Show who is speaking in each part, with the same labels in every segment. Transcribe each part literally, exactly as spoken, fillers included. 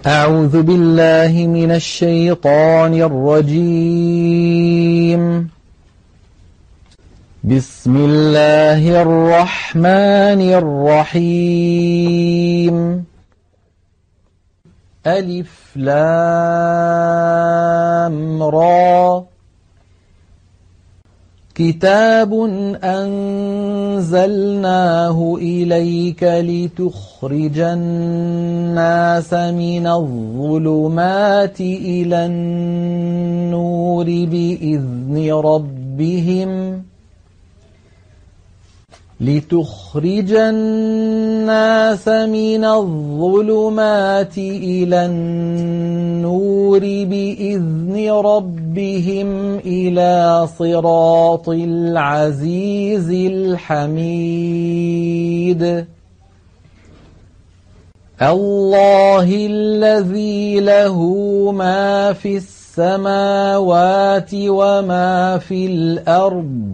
Speaker 1: أعوذ بالله من الشيطان الرجيم. بسم الله الرحمن الرحيم. ألف لام را. كتاب أنزلناه إليك لتخرج الناس من الظلمات إلى النور بإذن ربهم لتخرج الناس من الظلمات إلى النور بإذن ربهم إلى صراط العزيز الحميد. الله الذي له ما في السماوات وما في الأرض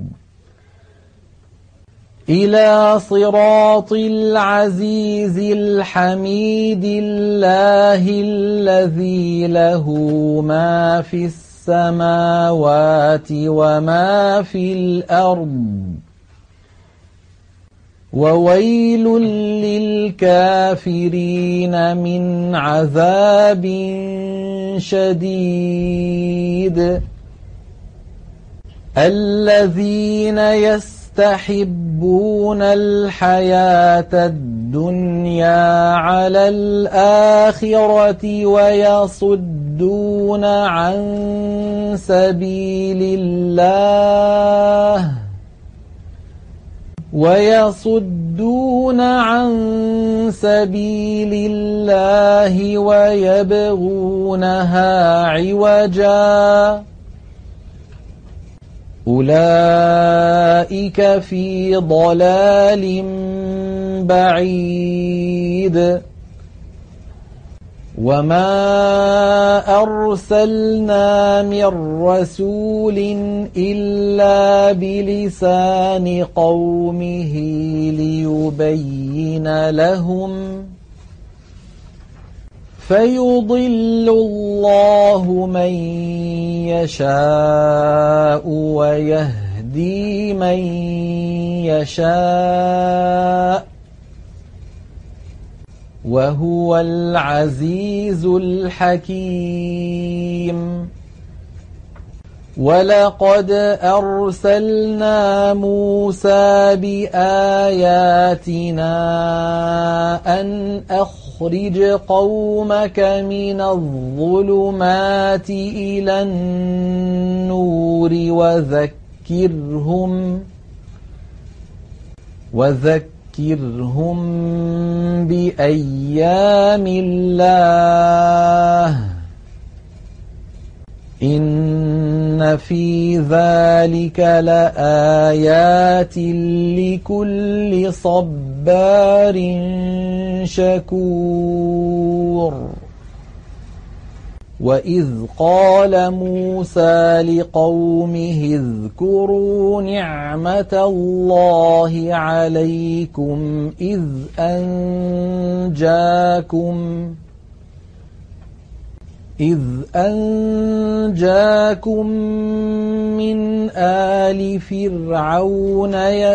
Speaker 1: إلى صراط العزيز الحميد. الله الذي له ما في السماوات وما في الأرض وويل للكافرين من عذاب شديد. الذين يستحبون يستحبون الحياة الدنيا على الآخرة ويصدون عن سبيل الله ويصدون عن سبيل الله ويبغونها عوجا. أولئك في ضلال بعيد. وما أرسلنا من رسول إلا بلسان قومه ليبين لهم فيضل الله من يشاء ويهدي من يشاء وهو العزيز الحكيم. ولقد أرسلنا موسى بآياتنا أن أخرج قومك من الظلمات إلى النور وذكرهم وذكرهم بأيام الله إن في ذلك لآيات لكل صبار شكور. وإذ قال موسى لقومه اذكروا نعمة الله عليكم إذ أنجاكم إذ أنجاكم من آل فرعون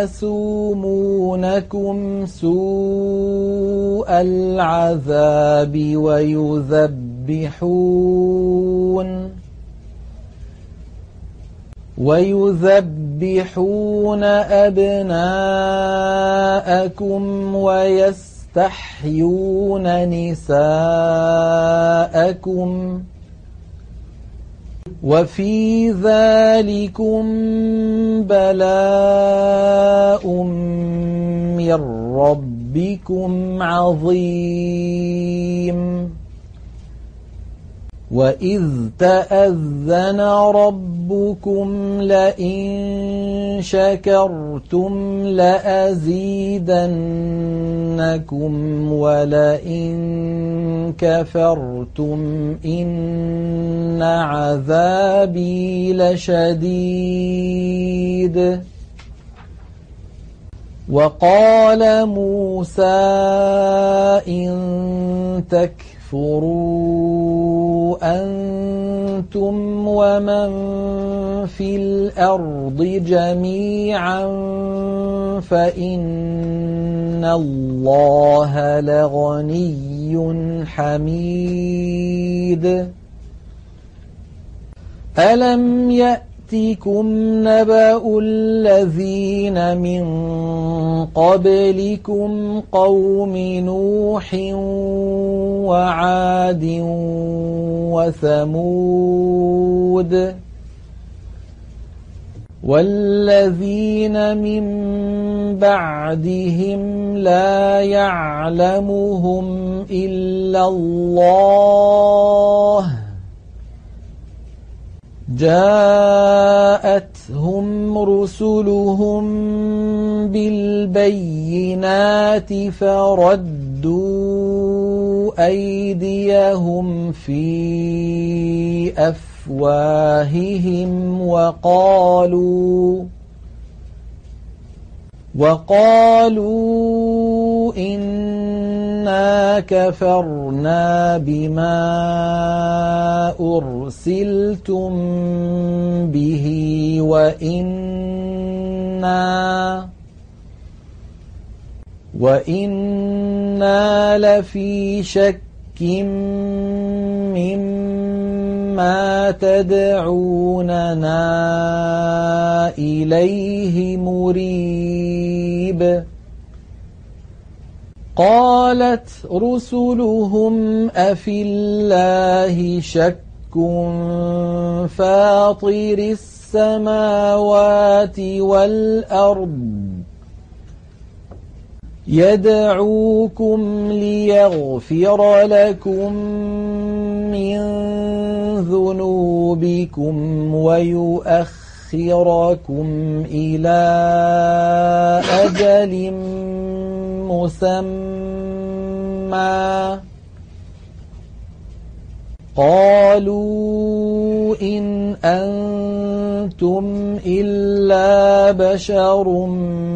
Speaker 1: يسومونكم سوء العذاب ويذبحون ويذبحون أبناءكم ويستحيون تحيون نساءكم وفي ذلكم بلاء من ربكم عظيم. وإذ تأذن ربكم لئن شكرتم لأزيدنكم ولئن كفرتم إن عذابي لشديد. وقال موسى إن تكفروا اكفروا أنتم ومن في الأرض جميعا فإن الله لغني حميد. ألم يأتكم نبأ الذين من قبلكم قوم نوح وعاد وثمود والذين من بعدهم لا يعلمهم إلا الله جاءتهم رسلهم بالبينات فردوا أيديهم في أفواههم وقالوا وقالوا إنا كفرنا بما أرسلتم به وإنا وإنا لفي شك مما تدعوننا إليه مريب. قالت رسلهم أفي الله شك فاطر السماوات والأرض يدعوكم ليغفر لكم من ذنوبكم ويؤخركم إلى أجل مسمى قالوا إن أنتم إلا بشر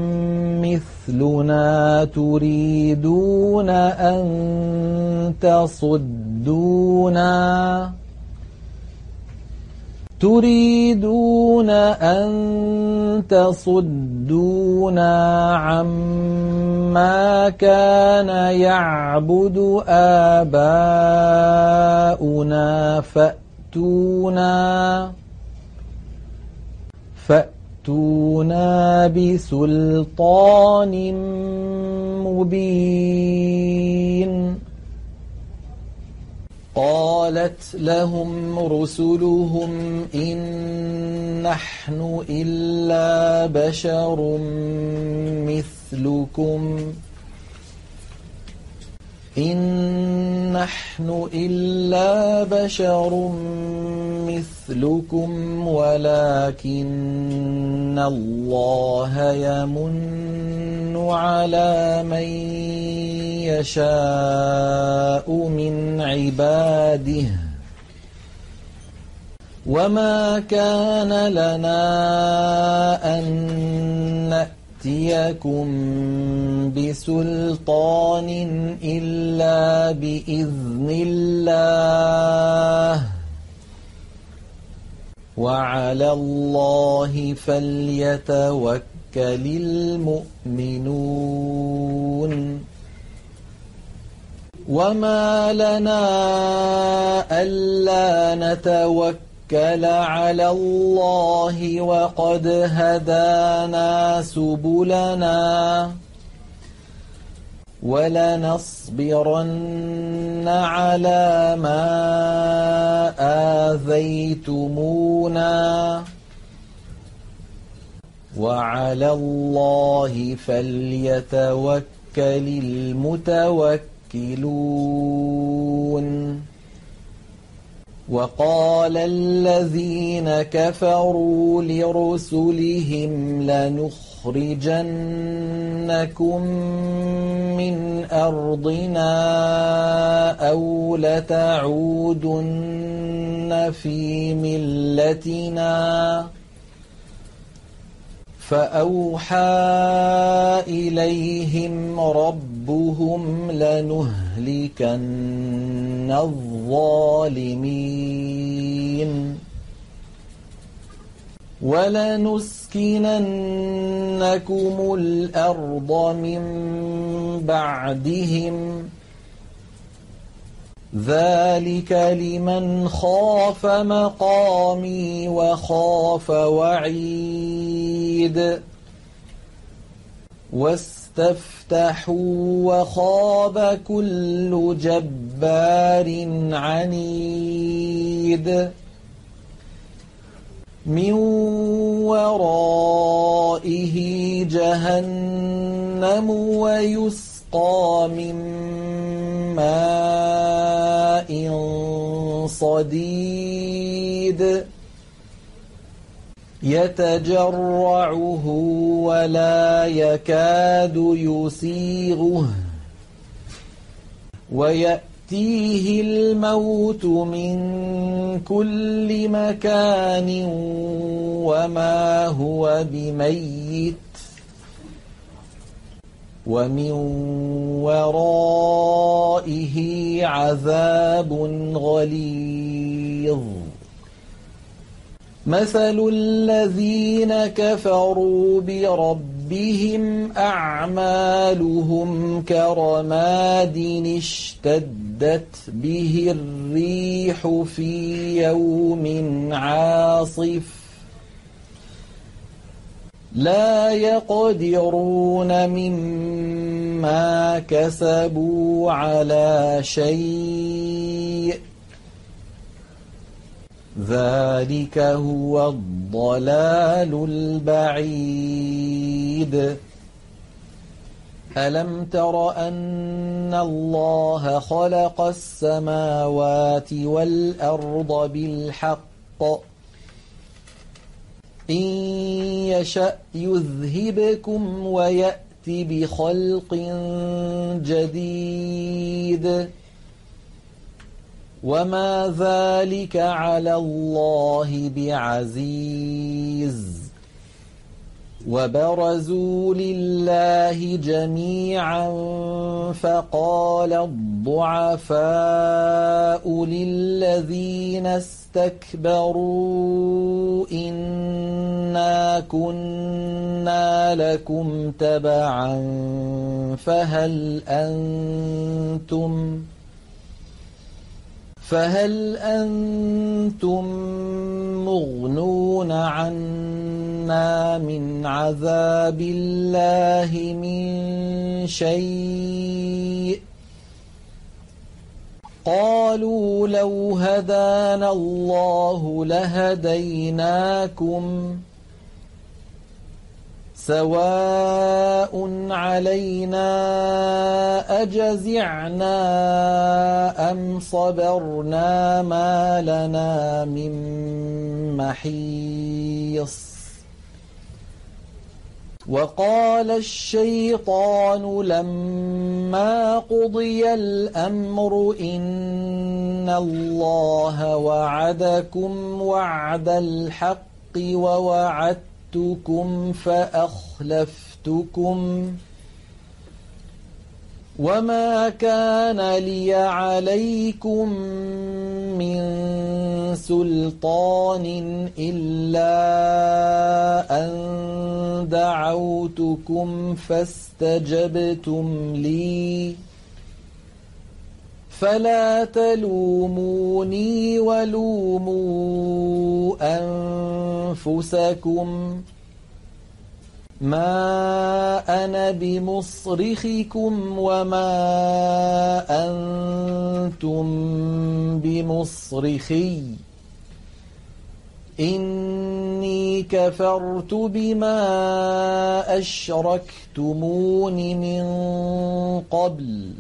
Speaker 1: مثلنا تريدون أن تصدونا تريدون أن تصدونا عما كان يعبد آباؤنا فأتونا فأتونا بسلطان مبين. قالت لهم رسلهم إن نحن إلا بشر مثلكم إن نحن إلا بشر مثلكم ولكن الله يمن على من يشاء من عباده وما كان لنا أن نأتيكم بسلطان إلا بإذن الله وعلى الله فليتوكل المؤمنون. وما لنا ألا نتوكل على الله وقد هدانا سبلنا ولنصبرن على ما آذيتمونا وعلى الله فليتوكل المتوكلون. وقال الذين كفروا لرسلهم لنخرجنكم من أرضنا أو لتعودن في ملتنا فأوحى إليهم ربهم لنهلكن الظالمين ولنسكننكم الأرض من بعدهم ذلك لمن خاف مقامي وخاف وعيد واستفتحوا وخاب كل جبار عنيد من ورائه جهنم ويسقى من ماء صديد يتجرعه ولا يكاد يسيغه ويأتيه الموت من كل مكان وما هو بميت ومن ورائه عذاب غليظ مثل الذين كفروا بربهم أعمالهم كرماد اشتدت به الريح في يوم عاصف لا يقدرون مما كسبوا على شيء ذلك هو الضلال البعيد ألم تر أن الله خلق السماوات والأرض بالحق إن يشأ يذهبكم ويأت بخلق جديد وما ذلك على الله بعزيز وبرزوا لله جميعا فقال الضعفاء للذين استكبروا إنا كنا لكم تبعا فهل أنتم فهل أنتم مغنون عنا من عذاب الله من شيء قالوا لو هدانا الله لهديناكم سواء علينا أجزعنا أم صبرنا ما لنا من محيص وقال الشيطان لما قضي الأمر إن الله وعدكم وعد الحق ووعدتكم فأخلفتكم وما كان لي عليكم من سلطان إلا أن دعوتكم فاستجبتم لي فلا تلوموني ولوموا أنفسكم ما أنا بمصرخكم وما أنتم بمصرخي إني كفرت بما أشركتمون من قبل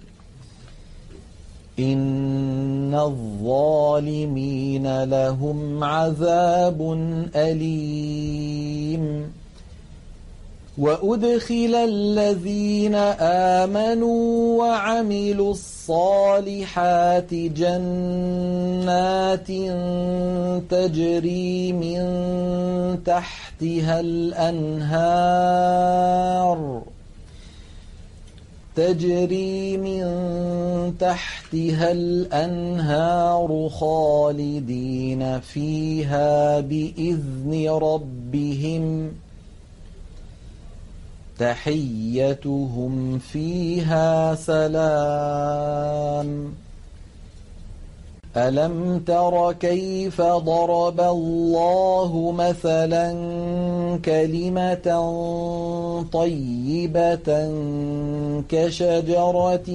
Speaker 1: إن الظالمين لهم عذاب أليم وأدخل الذين آمنوا وعملوا الصالحات جنات تجري من تحتها الأنهار تجري من تحتها الأنهار خالدين فيها بإذن ربهم تحيتهم فيها سلام. ألم تر كيف ضرب الله مثلا كلمة طيبة كشجرة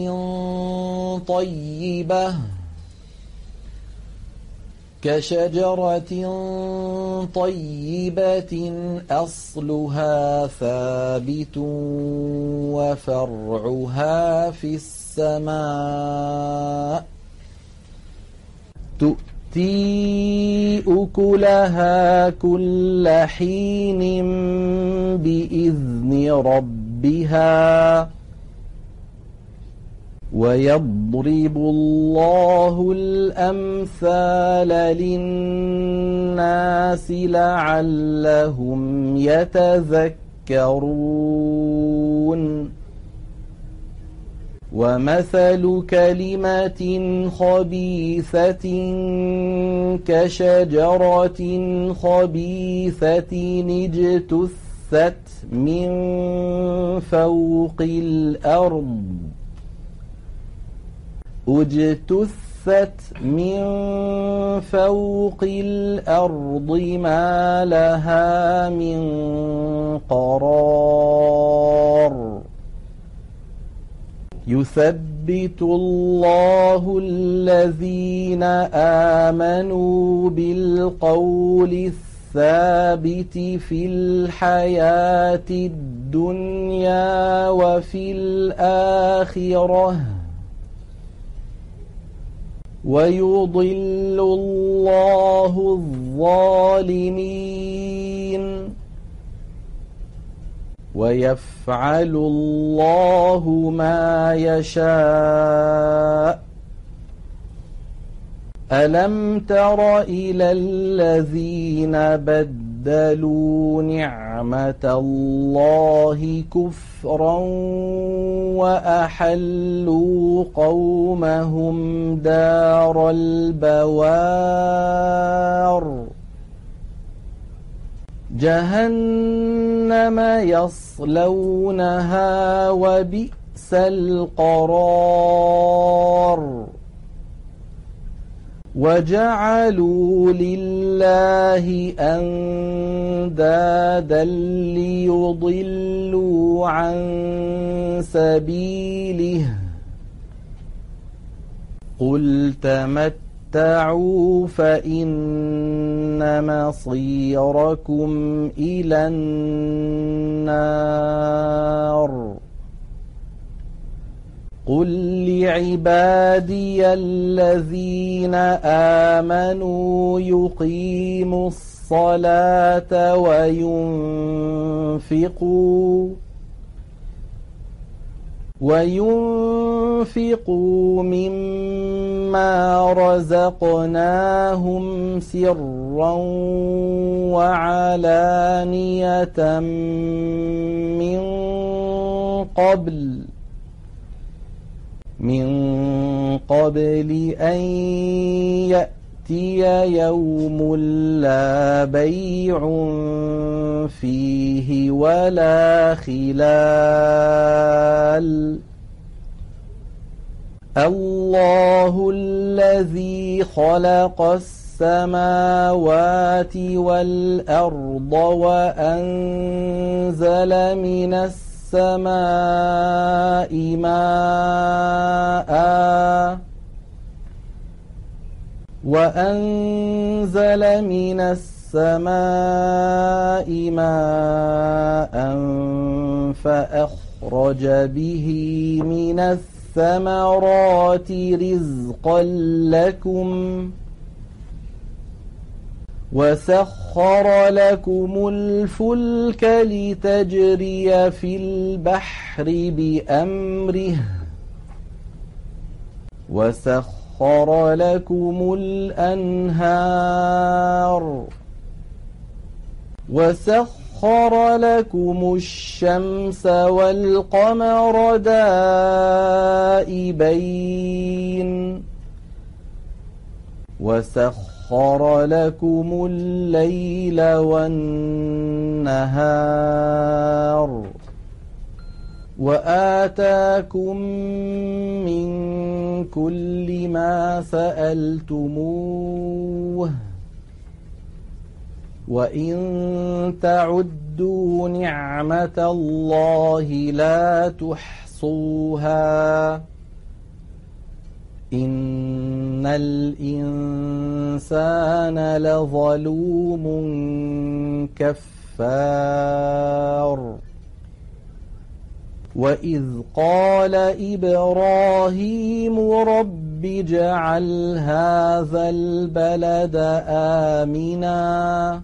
Speaker 1: طيبة كشجرة طيبة أصلها ثابت وفرعها في السماء تؤتي أكلها كل حين بإذن ربها ويضرب الله الأمثال للناس لعلهم يتذكرون. ومثل كلمة خبيثة كشجرة خبيثة اجتثت من فوق الأرض اجتثت من فوق الأرض ما لها من قرار. يثبت الله الذين آمنوا بالقول الثابت في الحياة الدنيا وفي الآخرة ويضل الله الظالمين ويفعل الله ما يشاء. ألم تر إلى الذين بدلوا نعمة الله كفرا وأحلوا قومهم دار البوار جهنم يصلونها وبئس القرار. وجعلوا لله أندادا ليضلوا عن سبيله قل تمتعوا فإن مصيركم إلى النار. قل لعبادي الذين آمنوا يقيموا الصلاة وينفقوا وينفقوا مما رزقناهم سرا وعلانية من قبل من قبل أن يأتي يوم لا بيع فيه ولا خلال. الله الذي خلق السماوات والأرض وأنزل من السماء السماء ماء وأنزل من السماء ماء فأخرج به من الثمرات رزقا لكم وسخر لكم الفلك لتجري في البحر بأمره وسخر لكم الأنهار وسخر لكم الشمس والقمر دائبين وسخر لكم الليل والنهار وآتاكم من كل ما سألتموه وإن تعدوا نعمة الله لا تحصوها إن الإنسان لظلوم كفار وإذ قال إبراهيم رب اجعل هذا البلد آمنا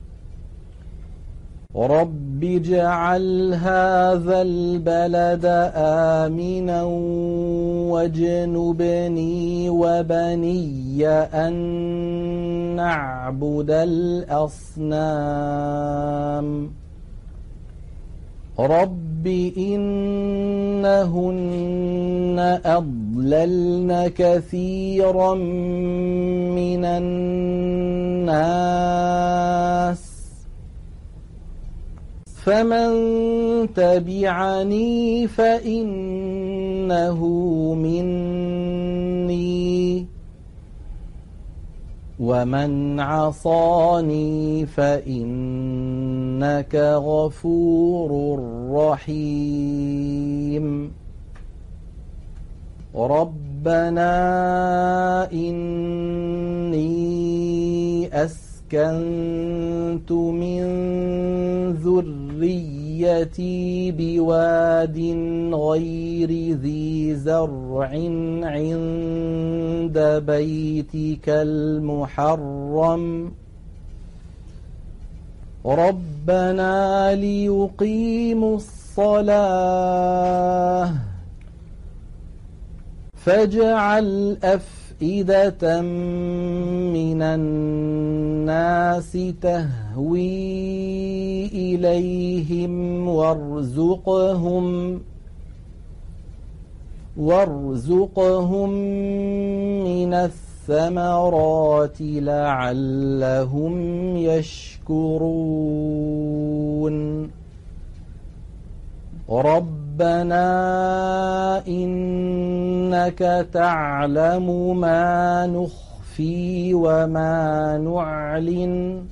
Speaker 1: رب اجعل هذا البلد آمنا واجنبني وبني أن نعبد الأصنام رب إنهن أضللن كثيرا من الناس فمن تبعني فإنه مني ومن عصاني فإنك غفور رحيم ربنا إني أسكنت من ذريتي بواد غير ذي زرع عند بيتك المحرم ربنا ليقيموا الصلاة فاجعل أفئدة من الناس تهوي إليهم وارزقهم وارزقهم من الثمرات لعلهم يشكرون ربنا إنك تعلم ما نخفي وما نعلن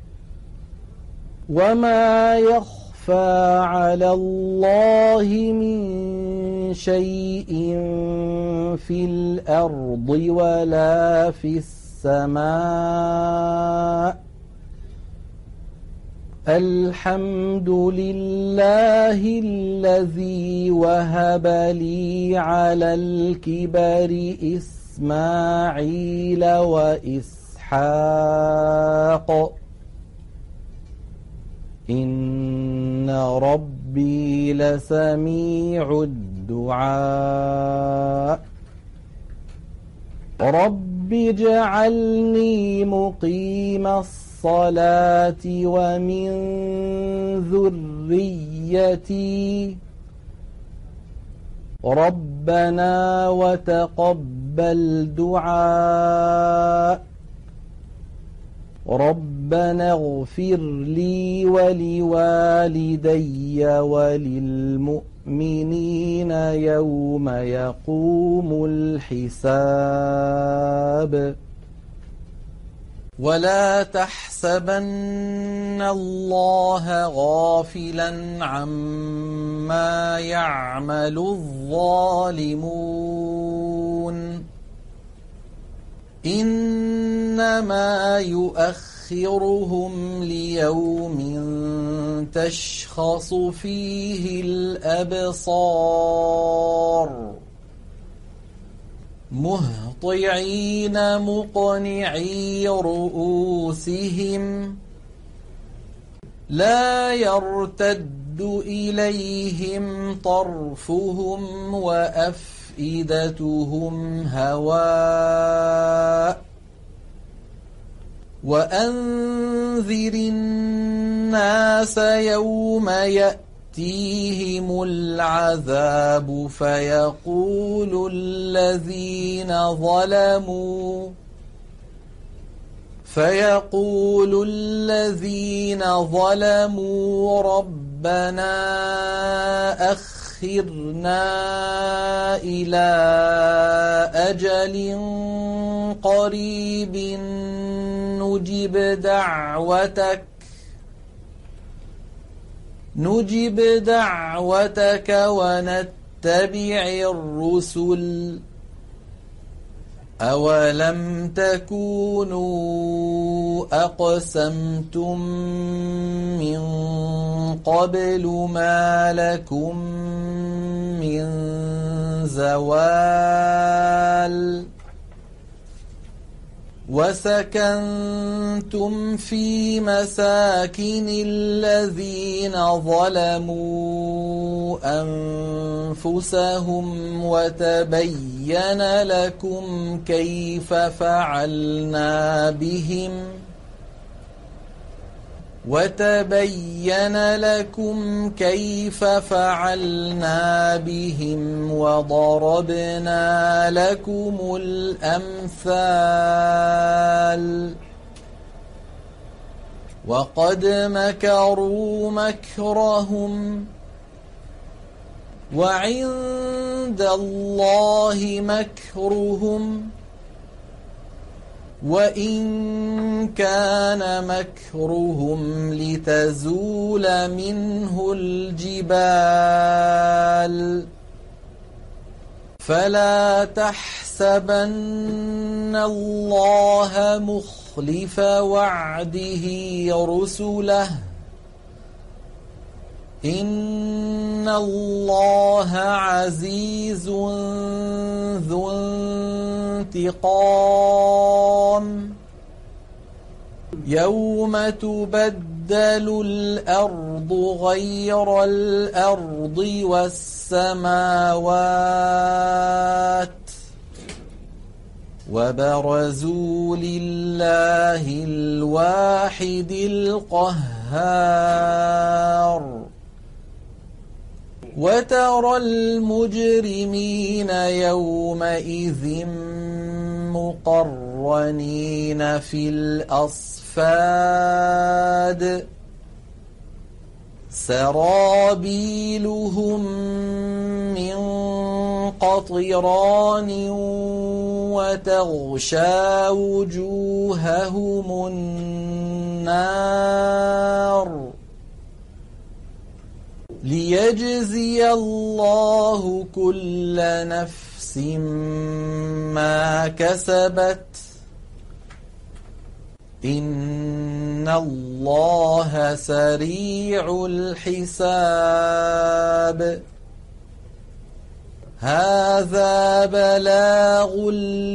Speaker 1: وما يخفى على الله من شيء في الأرض ولا في السماء الحمد لله الذي وهب لي على الكبر إسماعيل وإسحاق إن ربي لسميع الدعاء رب اجعلني مقيم الصلاة ومن ذريتي ربنا وتقبل دعاء ربنا اغفر لي ولوالدي وللمؤمنين يوم يقوم الحساب ولا تحسبن الله غافلا عما يعمل الظالمون إنما يؤخرهم ليوم تشخص فيه الأبصار مهطعين مهطعين مقنعي رؤوسهم لا يرتد إليهم طرفهم وأفئدتهم هواء وأنذر الناس يوم يأتيهم العذاب فيقول الذين ظلموا فيقول الذين ظلموا ربنا أخرنا إلى أجل قريب نجب دعوتك نجب دعوتك ونتبع الرسل أولم تكونوا أقسمتم من قبل ما لكم من زوال وسكنتم في مساكن الذين ظلموا أنفسهم وتبين لكم كيف فعلنا بهم وتبين لكم كيف فعلنا بهم وضربنا لكم الأمثال وقد مكروا مكرهم وعند الله مكرهم وإن كان مكرهم لتزول منه الجبال فلا تحسبن الله مخلف وعده رسله إن الله عزيز ذو انتقام يوم تبدل الأرض غير الأرض والسماوات وبرزوا لله الواحد القهار وترى المجرمين يومئذ مقرنين في الأصفاد سرابيلهم من قطران وتغشى وجوههم النار ليجزي الله كل نفس ما كسبت إن الله سريع الحساب هذا بلاغ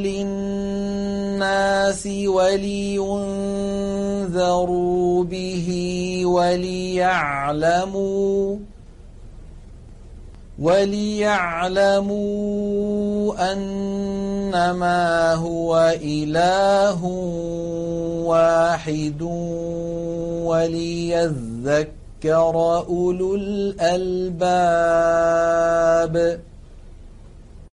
Speaker 1: للناس ولينذروا به وليعلموا وليعلموا أنما هو إله واحد وليذكر أولو الألباب